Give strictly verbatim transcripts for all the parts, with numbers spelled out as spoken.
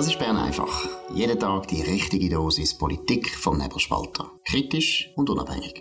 Das ist Bern einfach. Jeden Tag die richtige Dosis Politik vom Nebelspalter. Kritisch und unabhängig.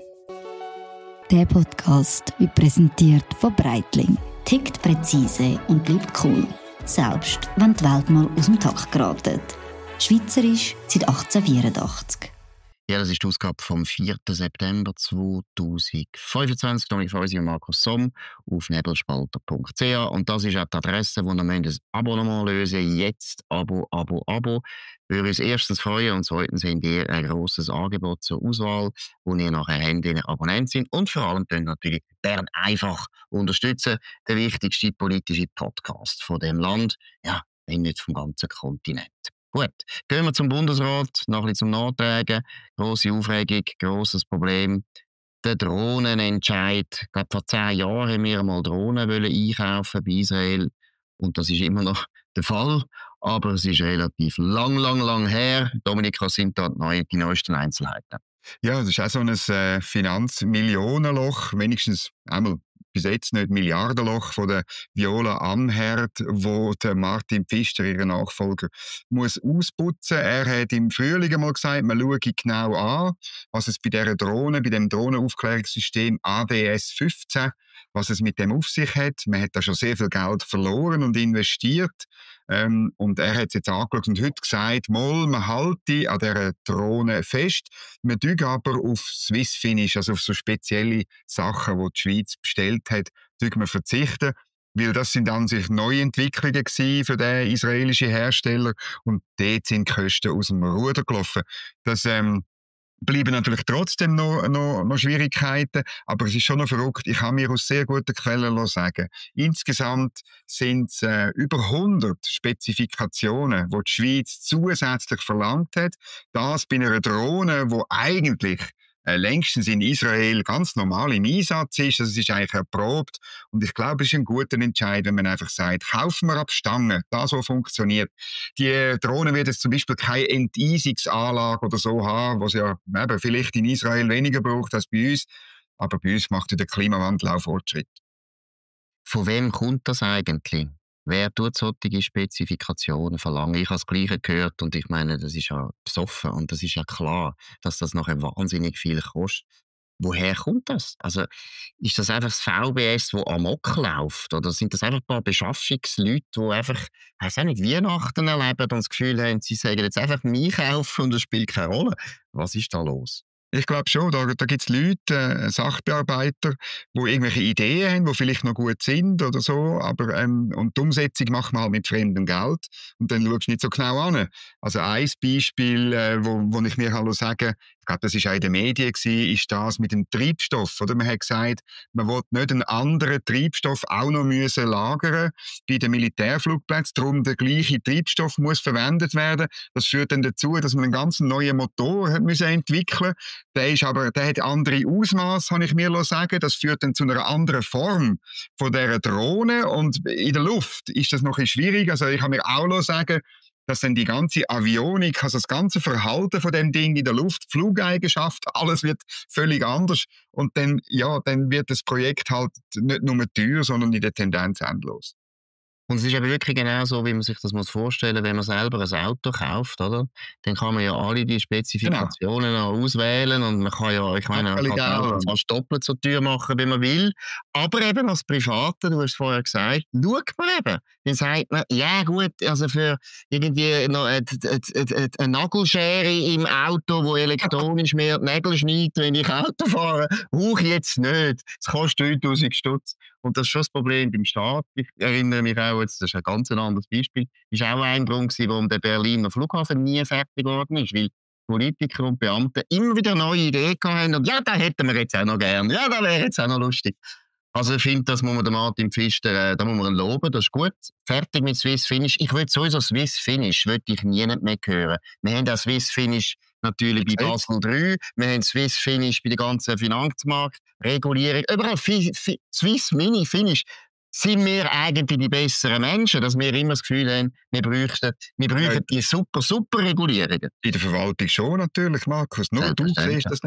Der Podcast wird präsentiert von Breitling. Tickt präzise und bleibt cool. Selbst wenn die Welt mal aus dem Takt geratet. Schweizerisch seit achtzehnhundertvierundachtzig. Ja, das ist die Ausgabe vom vierten September zweitausendfünfundzwanzig. Dominik Feusi und Markus Somm auf nebelspalter punkt c h. Und das ist auch die Adresse, wo ihr ein Abonnement lösen müsst. Jetzt Abo, Abo, Abo. Würde uns erstens freuen und zweitens habt ihr ein grosses Angebot zur Auswahl, wo ihr nachher habt, wenn ihr Abonnent sind. Und vor allem könnt ihr natürlich Bern einfach unterstützen. Der wichtigste politische Podcast von dem Land. Ja, wenn nicht vom ganzen Kontinent. Gut, gehen wir zum Bundesrat, noch ein bisschen zum Nachtragen. Grosse Aufregung, grosses Problem. Der Drohnenentscheid. Ich glaube, vor zehn Jahren haben wir mal Drohnen einkaufen bei Israel. Und das ist immer noch der Fall. Aber es ist relativ lang, lang, lang her. Dominik, was sind da die, die neuesten Einzelheiten? Ja, das ist auch so ein äh, Finanzmillionenloch, wenigstens einmal bis jetzt nicht Milliardenloch von der Viola Amherd, wo der Martin Pfister, ihr Nachfolger, muss ausputzen. Er hat im Frühling mal gesagt, man schaue genau an, was es bei dieser Drohne, bei dem Drohnenaufklärungssystem A W S fünfzehn, was es mit dem auf sich hat. Man hat da schon sehr viel Geld verloren und investiert. Ähm, und er hat es jetzt angeschaut und heute gesagt, mal, man halte an dieser Drohne fest. Man tue aber auf Swiss Finish, also auf so spezielle Sachen, die die Schweiz bestellt hat, tue man verzichten. Weil das sind an sich Neuentwicklungen für den israelischen Hersteller und dort sind die Kosten aus dem Ruder gelaufen. Das ähm, bleiben natürlich trotzdem noch, noch, noch Schwierigkeiten, aber es ist schon noch verrückt. Ich kann mir aus sehr guten Quellen sagen, insgesamt sind es äh, über hundert Spezifikationen, die die Schweiz zusätzlich verlangt hat. Das bei einer Drohne, die eigentlich äh, längstens in Israel ganz normal im Einsatz ist. Also es ist eigentlich erprobt. Und ich glaube, es ist ein guter Entscheid, wenn man einfach sagt, kaufen wir ab Stange, das, was funktioniert. Die Drohne wird jetzt zum Beispiel keine Enteisungsanlage oder so haben, was ja eben vielleicht in Israel weniger braucht als bei uns. Aber bei uns macht der Klimawandel auch Fortschritt. Von wem kommt das eigentlich? Wer tut solche Spezifikationen verlangen? Ich habe das Gleiche gehört und ich meine, das ist ja besoffen und das ist ja klar, dass das nachher wahnsinnig viel kostet. Woher kommt das? Also, ist das einfach das V B S, das amok läuft? Oder sind das einfach ein paar Beschaffungsleute, die einfach, ich weiss auch nicht, Weihnachten erleben und das Gefühl haben, sie sagen jetzt einfach mich kaufen und es spielt keine Rolle? Was ist da los? Ich glaube schon, da, da gibt es Leute, äh, Sachbearbeiter, die irgendwelche Ideen haben, die vielleicht noch gut sind oder so, aber ähm, und die Umsetzung macht man halt mit fremdem Geld und dann schaust du nicht so genau an. Also ein Beispiel, äh, wo, wo ich mir halt sagen, ich glaube, das war auch in den Medien, gewesen, ist das mit dem Treibstoff. Oder? Man hat gesagt, man will nicht einen anderen Treibstoff auch noch müssen lagern bei den Militärflugplätzen, darum der gleiche Treibstoff muss verwendet werden. Das führt dann dazu, dass man einen ganz neuen Motor hat müssen entwickeln. Der ist aber, der hat andere Ausmaße, kann ich mir sagen. Das führt dann zu einer anderen Form von dieser Drohne. Und in der Luft ist das noch ein bisschen schwierig. Also ich kann mir auch sagen, dass dann die ganze Avionik, also das ganze Verhalten von dem Ding in der Luft, Flugeigenschaft, alles wird völlig anders. Und dann, ja, dann wird das Projekt halt nicht nur teuer, sondern in der Tendenz endlos. Und es ist eben wirklich genau so, wie man sich das vorstellen muss, wenn man selber ein Auto kauft, oder? Dann kann man ja alle die Spezifikationen genau auswählen und man kann ja, ich meine, man kann es fast doppelt so teuer machen, wie man will. Aber eben als Privater, du hast es vorher gesagt, schaut man eben. Dann sagt man, ja gut, also für irgendwie noch eine, eine, eine Nagelschere im Auto, die elektronisch mir die Nägel schneidet, wenn ich Auto fahre, brauche ich jetzt nicht. Es kostet dreitausend Stutz. Und das ist schon das Problem beim Staat. Ich erinnere mich auch, jetzt, das ist ein ganz anderes Beispiel, ist auch ein Grund gewesen, warum der Berliner Flughafen nie fertig geworden ist, weil Politiker und Beamte immer wieder neue Ideen hatten und ja, da hätten wir jetzt auch noch gern, ja, da wäre jetzt auch noch lustig. Also ich finde, das muss man den Martin Pfister, äh, da muss man ihn loben, das ist gut. Fertig mit Swiss Finish. Ich will sowieso Swiss Finish, will ich nie mehr hören. Wir haben auch Swiss Finish natürlich bei Basel drei, wir haben Swiss Finish bei der ganzen Finanzmarktregulierung, überall Swiss Mini Finish. Sind wir eigentlich die besseren Menschen, dass wir immer das Gefühl haben, wir bräuchten, wir bräuchten ja, die super, super Regulierungen? In der Verwaltung schon natürlich, Markus. Nur du siehst das nicht.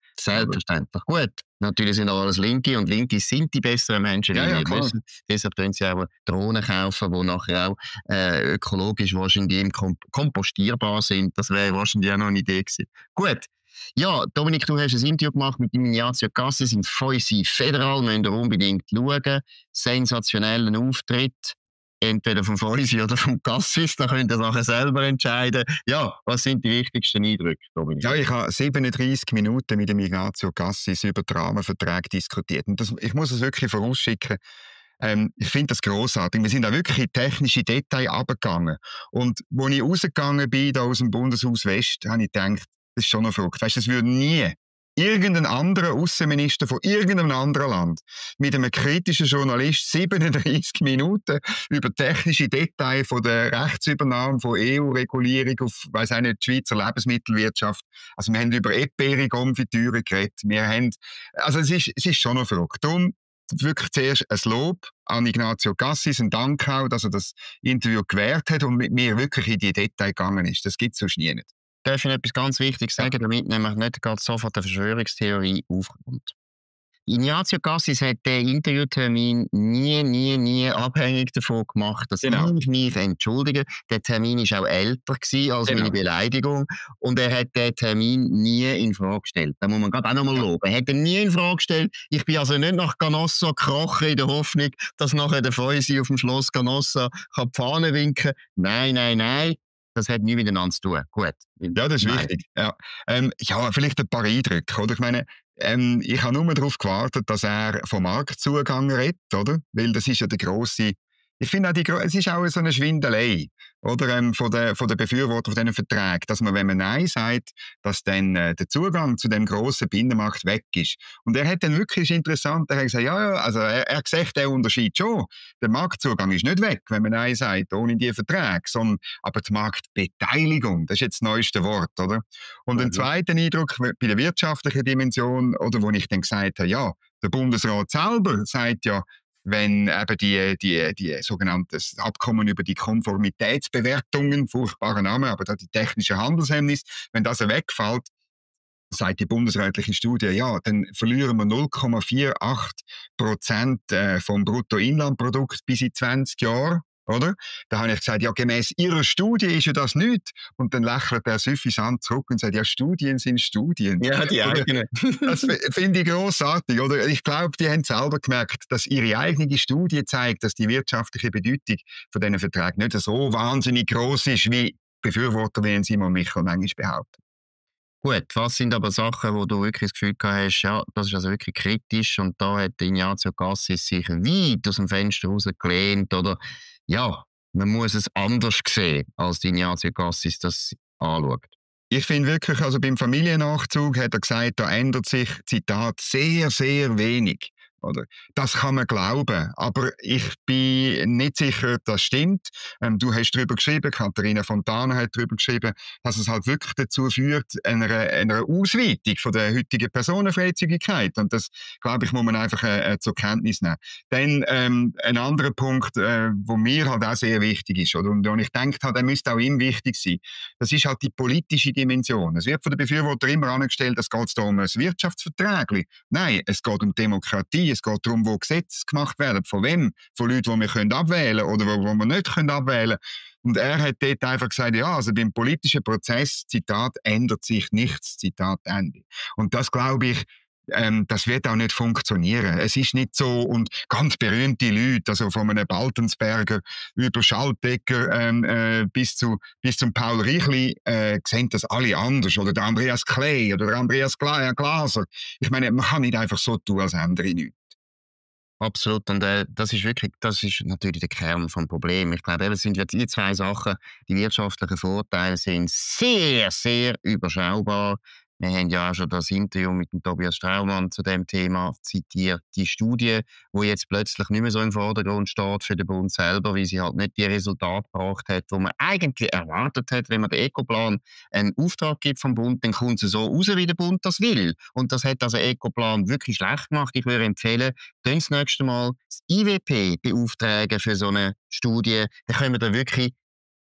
Selbstverständlich. Gut, natürlich sind auch alles Linke und Linke sind die besseren Menschen, ja, wie ja, wir klar. wissen. Deshalb können sie auch Drohnen kaufen, die nachher auch äh, ökologisch wahrscheinlich komp kompostierbar sind. Das wäre wahrscheinlich auch noch eine Idee gewesen. Gut. Ja, Dominik, du hast ein Interview gemacht mit dem Ignazio Cassis im Feusi Federal. Müsst ihr unbedingt schauen. Sensationellen Auftritt. Entweder vom Feusi oder vom Cassis. Da könnt ihr nachher selber entscheiden. Ja, was sind die wichtigsten Eindrücke, Dominik? Ja, ich habe siebenunddreissig Minuten mit dem Ignazio Cassis über die Rahmenverträge diskutiert. Und das, ich muss es wirklich vorausschicken. Ähm, ich finde das grossartig. Wir sind auch wirklich in technische Details runtergegangen. Und als ich rausgegangen bin, da aus dem Bundeshaus West, habe ich gedacht, das ist schon noch verrückt. Weißt du, es würde nie irgendein anderer Außenminister von irgendeinem anderen Land mit einem kritischen Journalist siebenunddreissig Minuten über technische Details von der Rechtsübernahme von E U-Regulierung auf, weiss auch nicht, die Schweizer Lebensmittelwirtschaft. Also wir haben über Epbeere-Konfitüre geredet. Wir haben, also es ist, es ist schon noch verrückt. Darum wirklich zuerst ein Lob an Ignazio Cassis, ein Dank auch, dass er das Interview gewährt hat und mit mir wirklich in die Details gegangen ist. Das gibt es sonst nie nicht. Darf ich etwas ganz Wichtiges sagen, damit nämlich nicht gerade sofort eine Verschwörungstheorie aufkommt? Ignazio Cassis hat den Interviewtermin nie, nie, nie abhängig davon gemacht, dass Genau. ich mich entschuldige. Der Termin war auch älter gewesen als Genau. meine Beleidigung und er hat den Termin nie in Frage gestellt. Da muss man gerade auch nochmal loben. Er hat ihn nie in Frage gestellt. Ich bin also nicht nach Canossa gekrochen in der Hoffnung, dass nachher der Feusi auf dem Schloss Canossa kann die Fahne winken. Nein, nein, nein. Das hat nichts miteinander zu tun. Gut. Ja, das ist Nein. wichtig. Ja, ähm, ja, vielleicht ein paar Eindrücke. Oder? Ich meine, ähm, ich habe nur darauf gewartet, dass er vom Marktzugang redet, oder? Weil das ist ja der grosse. Ich finde auch, die, es ist auch so eine Schwindelei, oder, ähm, von den von der Befürworter von diesen Verträgen, dass man, wenn man Nein sagt, dass dann äh, der Zugang zu dem grossen Binnenmarkt weg ist. Und er hat dann wirklich, ist interessant, er hat gesagt, ja, ja, also er, er sieht den Unterschied schon. Der Marktzugang ist nicht weg, wenn man Nein sagt, ohne die Verträge, sondern aber die Marktbeteiligung, das ist jetzt das neueste Wort, oder? Und Mhm. ein zweiter Eindruck bei der wirtschaftlichen Dimension, oder wo ich dann gesagt habe, ja, der Bundesrat selber sagt ja, wenn eben die, die, die sogenannten Abkommen über die Konformitätsbewertungen, furchtbarer Name, aber da die technische Handelshemmnis, wenn das wegfällt, sagt die bundesrätliche Studie, ja, dann verlieren wir null Komma achtundvierzig Prozent vom Bruttoinlandprodukt bis in zwanzig Jahren. Oder? Da habe ich gesagt, ja, gemäss Ihrer Studie ist ja das nicht. Und dann lächelt er suffisant zurück und sagt, ja, Studien sind Studien. Ja, die Oder? eigenen. Das finde ich grossartig. Oder? Ich glaube, die haben selber gemerkt, dass ihre eigene Studie zeigt, dass die wirtschaftliche Bedeutung von diesen Verträgen nicht so wahnsinnig gross ist, wie Befürworter wie Simon Michel manchmal behaupten. Gut, was sind aber Sachen, wo du wirklich das Gefühl gehabt hast, ja, das ist also wirklich kritisch und da hat Ignazio Cassis sich weit aus dem Fenster rausgelehnt oder ja, man muss es anders sehen, als Ignazio Cassis das anschaut. Ich finde wirklich, also beim Familiennachzug hat er gesagt, da ändert sich, Zitat, sehr, sehr wenig. Oder? Das kann man glauben, aber ich bin nicht sicher, das stimmt. Ähm, du hast darüber geschrieben, Katharina Fontana hat darüber geschrieben, dass es halt wirklich dazu führt, einer, einer Ausweitung von der heutigen Personenfreizügigkeit. Und das, glaube ich, muss man einfach äh, zur Kenntnis nehmen. Dann ähm, ein anderer Punkt, äh, wo mir halt auch sehr wichtig ist, oder? Und, und ich denke, halt, der müsste auch ihm wichtig sein. Das ist halt die politische Dimension. Es wird von den Befürwortern immer angestellt, es geht da um ein Wirtschaftsvertrag. Nein, es geht um Demokratie. Es geht darum, wo Gesetze gemacht werden. Von wem? Von Leuten, die wir können abwählen können oder wo, wo wir nicht können abwählen können. Und er hat dort einfach gesagt, ja, also beim politischen Prozess, Zitat, ändert sich nichts, Zitat, Ende. Und das, glaube ich, ähm, das wird auch nicht funktionieren. Es ist nicht so, und ganz berühmte Leute, also von einem Baltensberger über Schaltegger ähm, äh, bis, zu, bis zum Paul Reichli, äh, sehen das alle anders. Oder der Andreas Kley oder der Andreas Glaser. Ich meine, man kann nicht einfach so tun, als ändere ich nichts. Absolut, und äh, das ist wirklich, das ist natürlich der Kern des Problems. Ich glaube, eben sind ja die zwei Sachen, die wirtschaftlichen Vorteile sind sehr, sehr überschaubar. Wir haben ja auch schon das Interview mit dem Tobias Straumann zu dem Thema zitiert. Die Studie, die jetzt plötzlich nicht mehr so im Vordergrund steht für den Bund selber, weil sie halt nicht die Resultate gebracht hat, die man eigentlich erwartet hat. Wenn man den Ecoplan einen Auftrag gibt vom Bund, dann kommt es so raus, wie der Bund das will. Und das hat also Ecoplan wirklich schlecht gemacht. Ich würde empfehlen, dann das nächste Mal das I W P beauftragen für so eine Studie. Dann können wir da wirklich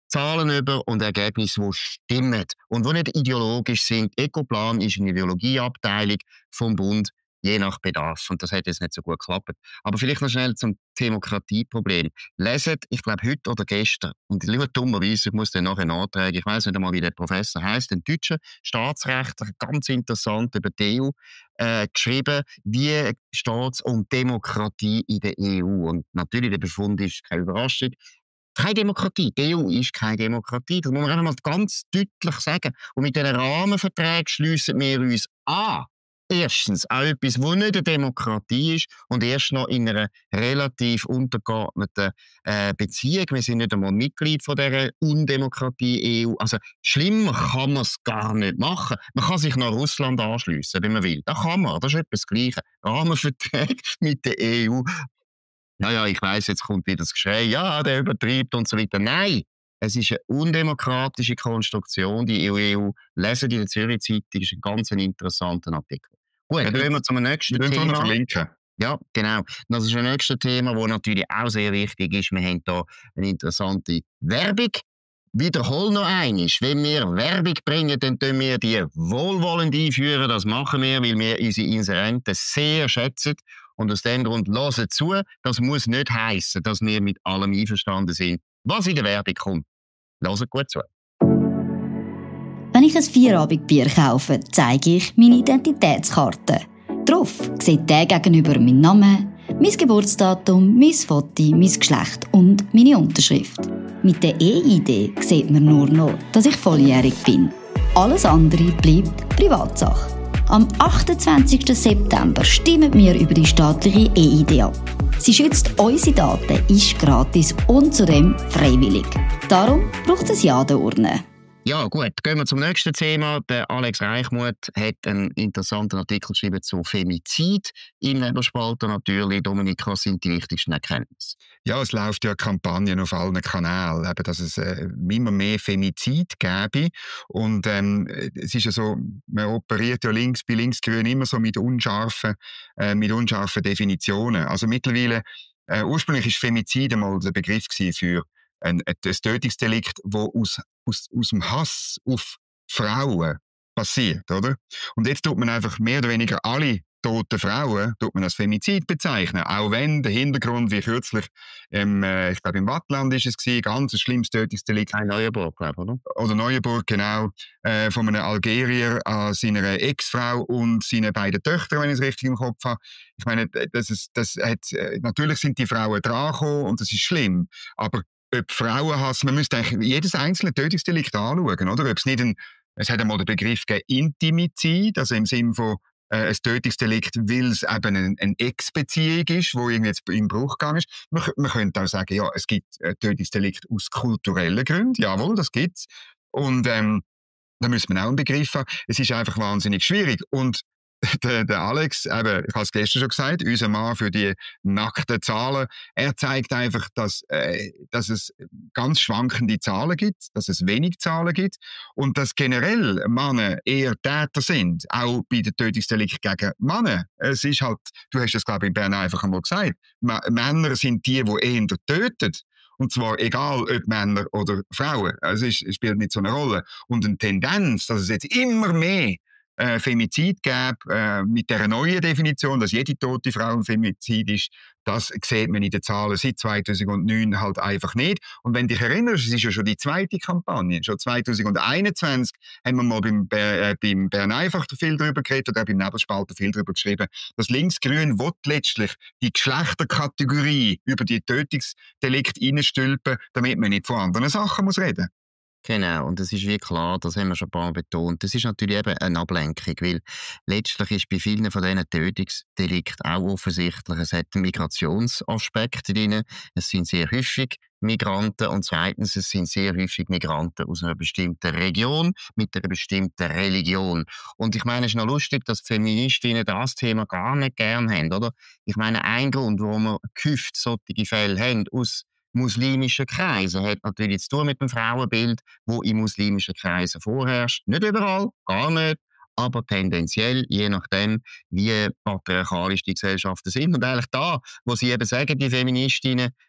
Zahlen über und Ergebnisse, die stimmen und die nicht ideologisch sind. Ecoplan ist eine Ideologieabteilung vom Bund, je nach Bedarf. Und das hat jetzt nicht so gut geklappt. Aber vielleicht noch schnell zum Demokratieproblem. Leset, ich glaube, heute oder gestern, und lieber dummerweise, ich muss den nachher nachtragen, ich weiß nicht einmal, wie der Professor heisst, ein deutscher Staatsrechtler, ganz interessant über die E U, äh, geschrieben, wie steht es um Demokratie in der E U. Und natürlich, der Befund ist keine Überraschung. Keine Demokratie. Die E U ist keine Demokratie. Das muss man einfach mal ganz deutlich sagen. Und mit diesen Rahmenverträgen schliessen wir uns an. Erstens auch etwas, das nicht eine Demokratie ist und erst noch in einer relativ untergeordneten äh, Beziehung. Wir sind nicht einmal Mitglied von dieser Undemokratie E U. Also schlimmer kann man es gar nicht machen. Man kann sich nach Russland anschliessen, wenn man will. Das kann man. Das ist etwas Gleiches. Rahmenverträge mit der E U. Ja, ja, ich weiss, jetzt kommt wieder das Geschrei, ja, der übertreibt und so weiter. Nein, es ist eine undemokratische Konstruktion, die E U. Lesen in der Zürich Zeitung, ist ein ganz interessanter Artikel. Gut, ja, gehen wir zum nächsten wir Thema. Verlinken. Ja, genau. Das ist ein nächstes Thema, das natürlich auch sehr wichtig ist. Wir haben hier eine interessante Werbung. Wiederhol noch einmal, wenn wir Werbung bringen, dann tun wir die wohlwollend einführen. Das machen wir, weil wir unsere Inserenten sehr schätzen. Und aus dem Grund hören zu. Das muss nicht heissen, dass wir mit allem einverstanden sind, was in der Werbung kommt. Hören gut zu. Wenn ich ein Vierabendbier kaufe, zeige ich meine Identitätskarte. Darauf sieht der gegenüber meinen Namen, mein Geburtsdatum, mein Foto, mein Geschlecht und meine Unterschrift. Mit der E I D sieht man nur noch, dass ich volljährig bin. Alles andere bleibt Privatsache. Am achtundzwanzigsten September stimmen wir über die staatliche E I D ab. Sie schützt unsere Daten, ist gratis und zudem freiwillig. Darum braucht es Ja der Urne. Ja gut, gehen wir zum nächsten Thema. Der Alex Reichmuth hat einen interessanten Artikel geschrieben zu Femizid. In Nebelspalter natürlich. Dominik, was sind die wichtigsten Erkenntnisse? Ja, es läuft ja Kampagnen auf allen Kanälen, eben, dass es äh, immer mehr Femizid gäbe. Und ähm, es ist ja so, man operiert ja links bei Linksgrün immer so mit unscharfen, äh, mit unscharfen Definitionen. Also mittlerweile, äh, ursprünglich war Femizid einmal der Begriff für ein, ein Tötungsdelikt, das aus, aus, aus dem Hass auf Frauen passiert, oder? Und jetzt tut man einfach mehr oder weniger alle toten Frauen tut man als Femizid bezeichnen. Auch wenn der Hintergrund, wie kürzlich, ähm, äh, ich glaube im Wattland ist es gewesen, ganz ein schlimmes Tötungsdelikt. Ein Neuenburg, glaube ich, oder? Oder Neuenburg, genau. Äh, von einem Algerier an seiner Ex-Frau und seinen beiden Töchtern, wenn ich es richtig im Kopf habe. Ich meine, das ist, das hat, äh, natürlich sind die Frauen dran gekommen und das ist schlimm. Aber ob Frauenhass, man müsste eigentlich jedes einzelne Tötungsdelikt anschauen, oder? Ob es nicht ein, es hat einmal den Begriff gegeben, Intimizid, also im Sinne von äh, ein Tötungsdelikt, weil es eben eine, eine Ex-Beziehung ist, die irgendwie jetzt im Bruch gegangen ist. Man, man könnte auch sagen, ja, es gibt ein Tötungsdelikt aus kulturellen Gründen, jawohl, das gibt es. Und ähm, da müsste man auch einen Begriff haben. Es ist einfach wahnsinnig schwierig. Und Der, der Alex, eben, ich habe es gestern schon gesagt, unser Mann für die nackten Zahlen, er zeigt einfach, dass, äh, dass es ganz schwankende Zahlen gibt, dass es wenig Zahlen gibt und dass generell Männer eher Täter sind, auch bei den Tötungsdelikten gegen Männer. Es ist halt, du hast es glaube ich in Bern einfach einmal gesagt, M- Männer sind die, die eher töten. Und zwar egal, ob Männer oder Frauen. Also es, es spielt nicht so eine Rolle. Und eine Tendenz, dass es jetzt immer mehr Äh, Femizid gäbe, äh, mit dieser neuen Definition, dass jede tote Frau ein Femizid ist, das sieht man in den Zahlen seit zweitausendneun halt einfach nicht. Und wenn du dich erinnerst, es ist ja schon die zweite Kampagne. Schon zweitausendeinundzwanzig haben wir mal beim, äh, beim Bern einfach viel darüber geredet oder auch beim Nebelspalter viel darüber geschrieben, dass Linksgrün will letztlich die Geschlechterkategorie über die Tötungsdelikte reinstülpen, damit man nicht von anderen Sachen muss reden. Genau, und das ist wie klar, das haben wir schon ein paar Mal betont. Das ist natürlich eben eine Ablenkung, weil letztlich ist bei vielen von diesen Tötungsdelikten auch offensichtlich, es hat einen Migrationsaspekt drin. Es sind sehr häufig Migranten und zweitens, es sind sehr häufig Migranten aus einer bestimmten Region mit einer bestimmten Religion. Und ich meine, es ist noch lustig, dass die Feministinnen das Thema gar nicht gern haben, oder? Ich meine, ein Grund, warum wir gehäuft solche Fälle haben, aus muslimischen Kreisen, hat natürlich zu tun mit dem Frauenbild, das in muslimischen Kreisen vorherrscht. Nicht überall, gar nicht, aber tendenziell, je nachdem, wie patriarchalisch die Gesellschaften sind. Und eigentlich da, wo sie eben sagen, die Feministinnen,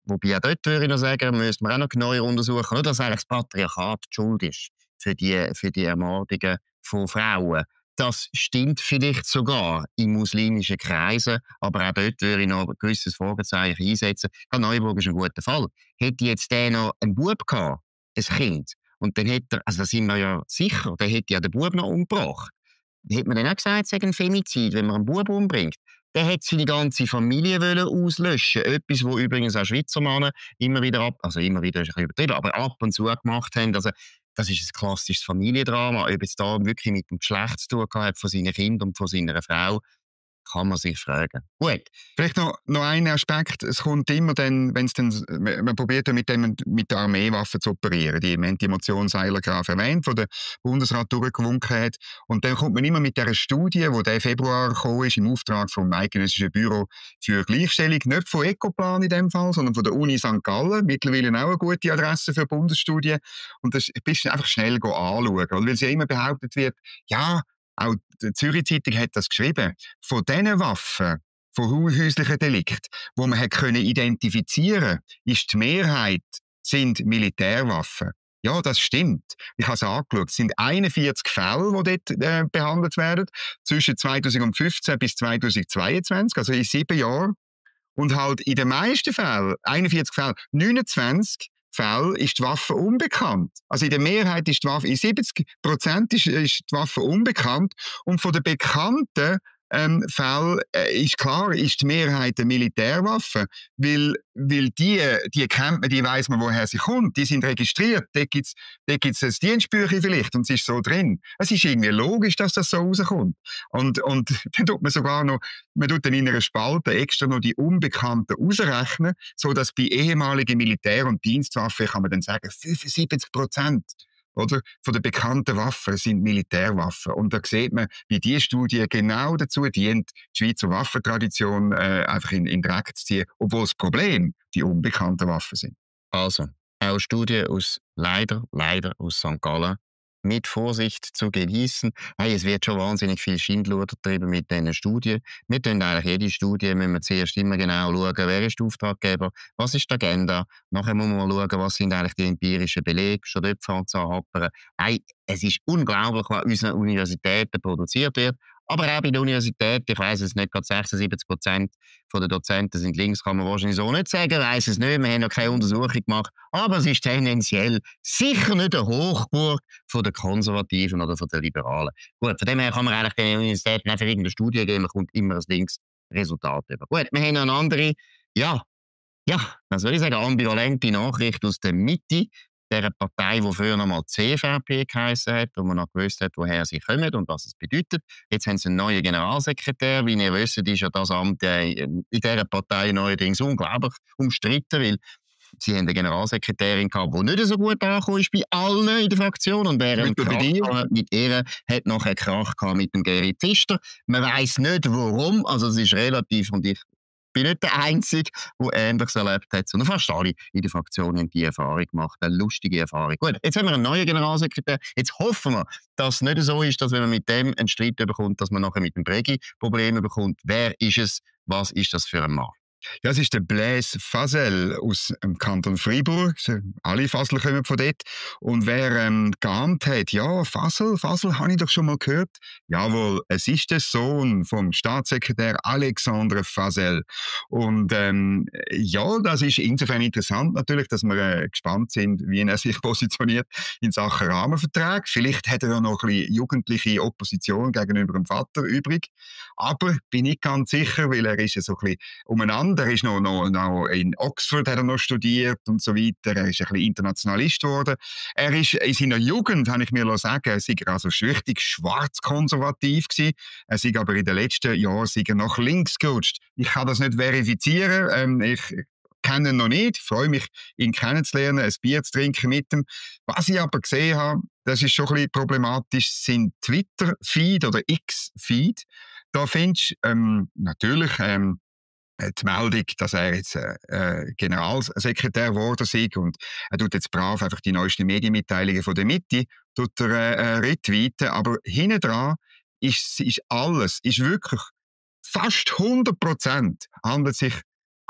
Wobei auch dort würde ich noch sagen, müsste man auch noch genauer untersuchen, oder, dass eigentlich das Patriarchat die Schuld ist für die, für die Ermordungen von Frauen. Das stimmt vielleicht sogar in muslimischen Kreisen, aber auch dort würde ich noch ein gewisses Fragezeichen einsetzen. Karl Neuburg ist ein guter Fall. Hätte jetzt der noch einen Bub gehabt, ein Kind, und dann hätte er, also da sind wir ja sicher, dann hätte ja der Bub noch umgebracht. Dann hätte man dann auch gesagt, es sei ein Femizid, wenn man einen Bub umbringt. Der hätte seine ganze Familie wollen auslöschen. Etwas, wo übrigens auch Schweizer Männer immer wieder ab, also immer wieder ist ein bisschen übertrieben, aber ab und zu gemacht haben. Also, das ist ein klassisches Familiendrama. Ob es da wirklich mit dem Geschlecht zu tun hat von seinen Kindern und von seiner Frau, kann man sich fragen. Gut. Vielleicht noch, noch ein Aspekt. Es kommt immer dann, wenn es dann, man probiert ja mit, dem, mit der Armeewaffe zu operieren. Die, wir haben die Emotionsseiler gerade erwähnt, die der Bundesrat durchgewunken hat. Und dann kommt man immer mit dieser Studie, die der Februar gekommen ist, im Auftrag vom Eidgenössischen Büro für Gleichstellung, nicht von Ecoplan in dem Fall, sondern von der Uni Sankt Gallen. Mittlerweile auch eine gute Adresse für Bundesstudien. Und das ein bisschen einfach schnell anschauen. Weil es ja immer behauptet wird, ja, auch die Zürich-Zeitung hat das geschrieben. Von diesen Waffen, von häuslichen Delikten, die man hat können identifizieren konnte, ist die Mehrheit sind Militärwaffen. Ja, das stimmt. Ich habe es angeschaut. Es sind einundvierzig Fälle, die dort äh, behandelt werden, zwischen zweitausendfünfzehn bis zweitausendzweiundzwanzig, also in sieben Jahren. Und halt in den meisten Fällen, einundvierzig Fälle, neunundzwanzig Fälle ist die Waffe unbekannt. Also in der Mehrheit ist die Waffe, in siebzig Prozent ist, ist die Waffe unbekannt. Und von den bekannten ähm, Fällen äh, ist klar, ist die Mehrheit eine Militärwaffe, weil, weil die, die kennt man, die weiss man, woher sie kommt. Die sind registriert. Da gibt's, da gibt's ein Dienstbüchlein vielleicht und es ist so drin. Es ist irgendwie logisch, dass das so rauskommt. Und, und dann tut man sogar noch, man tut dann in einer Spalte extra noch die Unbekannten ausrechnen, so dass bei ehemaligen Militär- und Dienstwaffen kann man dann sagen, fünfundsiebzig Prozent oder, von den bekannten Waffen sind Militärwaffen. Und da sieht man, wie diese Studie genau dazu dient, die Schweizer Waffentradition äh, einfach in, in Dreck zu ziehen, obwohl das Problem die unbekannten Waffen sind. Also, auch Studien aus, leider, leider aus Sankt Gallen, mit Vorsicht zu genießen. Hey, es wird schon wahnsinnig viel Schindluder getrieben mit diesen Studien. Wir tun eigentlich jede Studie, müssen wir zuerst immer genau schauen, wer ist der Auftraggeber, was ist die Agenda. Nachher muss man mal schauen, was sind eigentlich die empirischen Belege, schon dort fängt es an happern. Hey, es ist unglaublich, was an unseren Universitäten produziert wird. Aber auch bei der Universität, ich weiss es nicht, gerade sechsundsiebzig Prozent der Dozenten sind links, kann man wahrscheinlich so nicht sagen, weiss es nicht, wir haben noch keine Untersuchung gemacht, aber es ist tendenziell sicher nicht eine Hochburg von den Konservativen oder von den Liberalen. Gut, von dem her kann man eigentlich den Universitäten einfach irgendeine Studie geben, man kommt immer ein links Resultat über. Gut, wir haben noch eine andere, ja, ja, was soll ich sagen, ambivalente Nachricht aus der Mitte, der Partei, die früher noch mal C V P geheissen hat, wo man noch gewusst hat, woher sie kommen und was es bedeutet. Jetzt haben sie einen neuen Generalsekretär. Wie ihr wisst, ist ja das Amt in dieser Partei neuerdings unglaublich umstritten, weil sie haben eine Generalsekretärin gehabt, die nicht so gut angekommen ist bei allen in der Fraktion. Und während Krach mit ihr hat noch einen Krach gehabt mit dem Gerrit Pfister. Man weiss nicht, warum. Also es ist relativ, und ich bin nicht der Einzige, der Ähnliches erlebt hat, sondern fast alle in der Fraktion haben die Erfahrung gemacht, eine lustige Erfahrung. Gut, jetzt haben wir einen neuen Generalsekretär. Jetzt hoffen wir, dass es nicht so ist, dass wenn man mit dem einen Streit bekommt, dass man nachher mit dem Bregi Probleme bekommt. Wer ist es? Was ist das für ein Mann? Ja, es ist der Blaise Fasel aus dem Kanton Freiburg. Alle Fasel kommen von dort. Und wer ähm, geahnt hat, ja, Fasel, Fasel habe ich doch schon mal gehört. Jawohl, es ist der Sohn vom Staatssekretär Alexandre Fasel. Und ähm, ja, das ist insofern interessant natürlich, dass wir äh, gespannt sind, wie er sich positioniert in Sachen Rahmenvertrag. Vielleicht hat er ja noch ein bisschen jugendliche Opposition gegenüber dem Vater übrig. Aber bin ich ganz sicher, weil er ist ja so ein bisschen umeinander. Er ist noch, noch, noch in Oxford hat er noch studiert und so weiter. Er ist ein bisschen Internationalist geworden. Er ist in seiner Jugend, habe ich mir sagen, sei er also richtig schwarz-konservativ gewesen. Er sei aber in den letzten Jahren sei er nach links gerutscht. Ich kann das nicht verifizieren. Ähm, ich kenne ihn noch nicht. Ich freue mich, ihn kennenzulernen, ein Bier zu trinken mit ihm. Was ich aber gesehen habe, das ist schon ein bisschen problematisch, sind Twitter-Feed oder X-Feed. Da findest du ähm, natürlich ähm, die Meldung, dass er jetzt äh, Generalsekretär geworden ist und er tut jetzt brav einfach die neuesten Medienmitteilungen von der Mitte tut er, äh, retweeten, aber hinten dran ist, ist alles, ist wirklich fast hundert Prozent handelt sich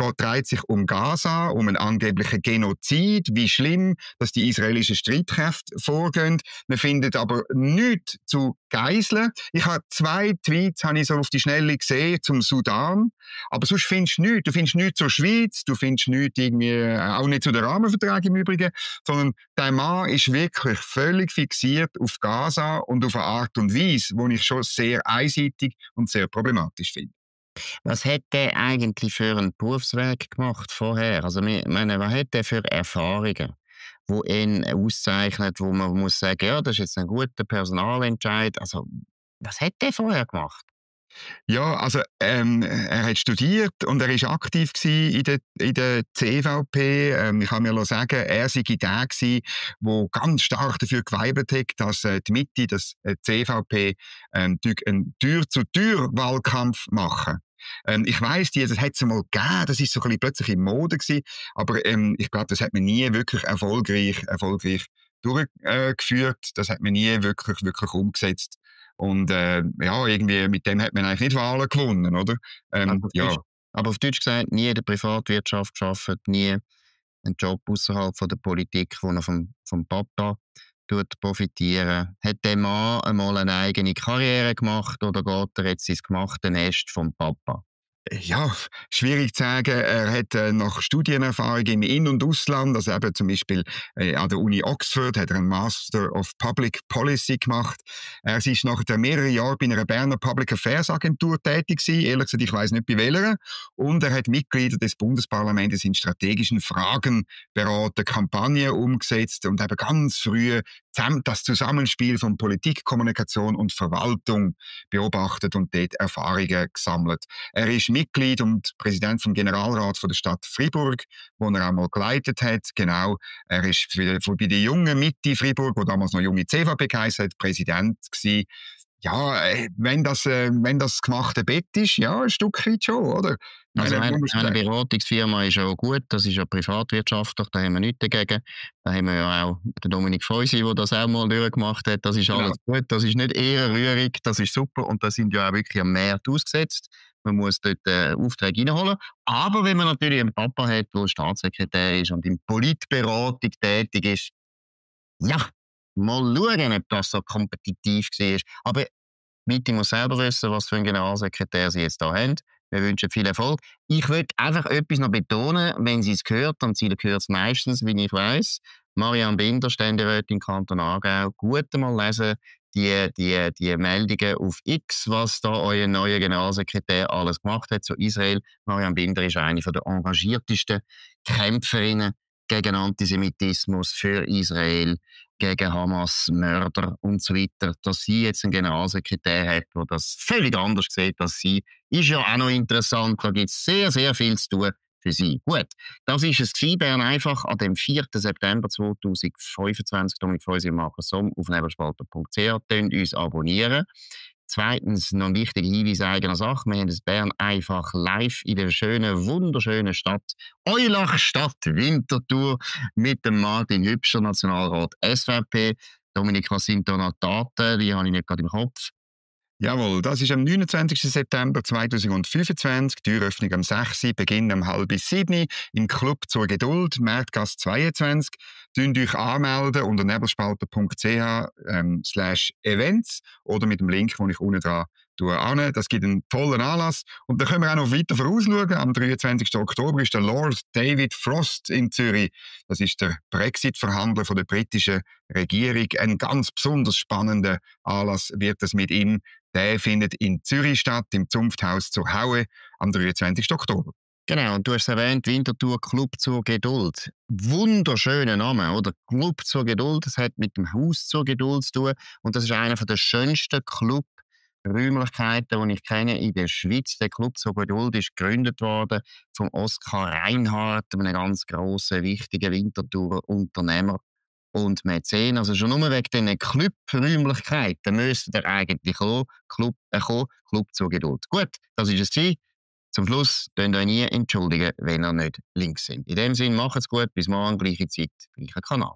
geht, dreht sich um Gaza, um einen angeblichen Genozid, wie schlimm, dass die israelischen Streitkräfte vorgehen. Man findet aber nichts zu Geiseln. Ich habe zwei Tweets, habe ich so auf die Schnelle gesehen, zum Sudan. Aber sonst findest du nichts. Du findest nichts zur Schweiz, du findest nichts irgendwie, auch nicht zu den Rahmenverträgen im Übrigen, sondern der Mann ist wirklich völlig fixiert auf Gaza und auf eine Art und Weise, die ich schon sehr einseitig und sehr problematisch finde. Was hat der eigentlich für einen Berufsweg gemacht vorher? Also, ich meine, was hat der für Erfahrungen, die ihn auszeichnet, wo man muss sagen, ja, das ist jetzt ein guter Personalentscheid. Also, was hat der vorher gemacht? Ja, also ähm, er hat studiert und er ist aktiv gsi in der in der C V P. Ähm, ich kann mir sagen, er sei der gsi, wo ganz stark dafür geweibert hat, dass äh, die Mitte, dass äh, die C V P ähm, einen Tür-zu-Tür-Wahlkampf machen. Ähm, ich weiss, die, das hat es mal gegeben, das ist so ein bisschen plötzlich in Mode gewesen, aber ähm, ich glaube, das hat man nie wirklich erfolgreich, erfolgreich durchgeführt. Äh, das hat man nie wirklich, wirklich umgesetzt. Und äh, ja, irgendwie mit dem hat man eigentlich nicht Wahlen gewonnen, oder? Ähm, aber, auf ja. Deutsch, aber auf Deutsch gesagt, nie in der Privatwirtschaft gearbeitet, nie einen Job außerhalb der Politik, wo er vom, vom Papa profitieren. Hat der Mann einmal eine eigene Karriere gemacht oder geht er jetzt ins gemachte Nest vom Papa? Ja, schwierig zu sagen. Er hat äh, nach Studienerfahrung im In- und Ausland, also eben zum Beispiel äh, an der Uni Oxford, hat er einen Master of Public Policy gemacht. Er ist nach mehreren Jahren bei einer Berner Public Affairs Agentur tätig gewesen. Ehrlich gesagt, ich weiss nicht bei welcher. Und er hat Mitglieder des Bundesparlaments in strategischen Fragen beraten, Kampagnen umgesetzt und eben ganz früh das Zusammenspiel von Politik, Kommunikation und Verwaltung beobachtet und dort Erfahrungen gesammelt. Er ist Mitglied und Präsident vom Generalrat von der Stadt Freiburg, wo er auch mal geleitet hat. Genau, er ist bei der jungen Mitte Freiburg, wo damals noch junge C V P geheißen hat, Präsident gewesen. Ja, wenn das, äh, wenn das gemachte Bett ist, ja, ein Stück weit schon, oder? Also eine, eine Beratungsfirma ist auch gut, das ist ja privatwirtschaftlich, da haben wir nichts dagegen. Da haben wir ja auch den Dominik Feusi, der das auch mal durchgemacht hat, das ist alles genau. Gut, das ist nicht eher rührig, das ist super und da sind ja auch wirklich am Markt ausgesetzt. Man muss dort äh, Aufträge reinholen. Aber wenn man natürlich einen Papa hat, der Staatssekretär ist und in Politberatung tätig ist, ja, mal schauen, ob das so kompetitiv war. Aber Mitte muss selber wissen, was für einen Generalsekretär sie jetzt hier haben. Wir wünschen viel Erfolg. Ich würde einfach etwas noch betonen, wenn sie es gehört, dann sie gehört es meistens, wie ich weiss. Marianne Binder, Ständerätin Kanton Aargau, gut mal lesen, die, die, die Meldungen auf X, was da euer neuer Generalsekretär alles gemacht hat zu Israel. Marianne Binder ist eine der engagiertesten Kämpferinnen gegen Antisemitismus, für Israel, gegen Hamas, Mörder und so weiter. Dass sie jetzt einen Generalsekretär hat, der das völlig anders sieht als sie, ist ja auch noch interessant. Da gibt es sehr, sehr viel zu tun für sie. Gut, das ist es gewesen, Bern einfach an dem vierten September zweitausendfünfundzwanzig. Dominik Feusi und Markus Somm auf nebelspalter punkt c h. Könnt uns abonnieren. Zweitens noch ein wichtiger Hinweis eigener Sache. Wir haben das Bern einfach live in der schönen, wunderschönen Stadt Eulach-Stadt Winterthur mit dem Martin Hübscher, Nationalrat S V P. Dominik, was sind da noch Daten? Die habe ich nicht gerade im Kopf. Jawohl, das ist am neunundzwanzigsten September zweitausendfünfundzwanzig, die Türöffnung am sechs Uhr, Beginn um halb sieben im Club zur Geduld, Märtgasse zweiundzwanzig. Könnt euch anmelden unter nebelspalter punkt c h ähm, slash events oder mit dem Link, den ich unten dran tue. Das gibt einen tollen Anlass. Und dann können wir auch noch weiter vorausschauen. Am dreiundzwanzigsten Oktober ist der Lord David Frost in Zürich. Das ist der Brexit-Verhandler von der britischen Regierung. Ein ganz besonders spannender Anlass wird es mit ihm. Der findet in Zürich statt, im Zunfthaus zur Haue, am dreiundzwanzigsten Oktober. Genau, und du hast erwähnt, Winterthur Club zur Geduld. Wunderschöner Name, oder? Club zur Geduld, das hat mit dem Haus zur Geduld zu tun. Und das ist einer der schönsten Club-Räumlichkeiten, die ich kenne in der Schweiz. Der Club zur Geduld ist gegründet worden von Oskar Reinhardt, einem ganz grossen, wichtigen Winterthurer Unternehmer und Mäzen. Also schon nur wegen diesen Club-Räumlichkeiten müsste der eigentlich auch Club, äh, kommen, Club zur Geduld. Gut, das ist es gewesen. Zum Schluss könnt ihr euch nie entschuldigen, wenn ihr nicht links sind. In dem Sinne, macht's gut, bis morgen, gleiche Zeit, gleicher Kanal.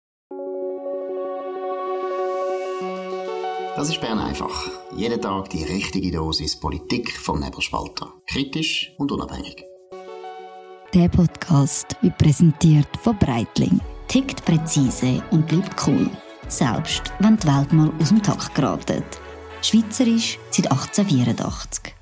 Das ist Bern einfach. Jeden Tag die richtige Dosis Politik vom Nebelspalter. Kritisch und unabhängig. Der Podcast wird präsentiert von Breitling. Tickt präzise und bleibt cool. Selbst wenn die Welt mal aus dem Takt geratet. Schweizerisch seit achtzehnhundertvierundachtzig.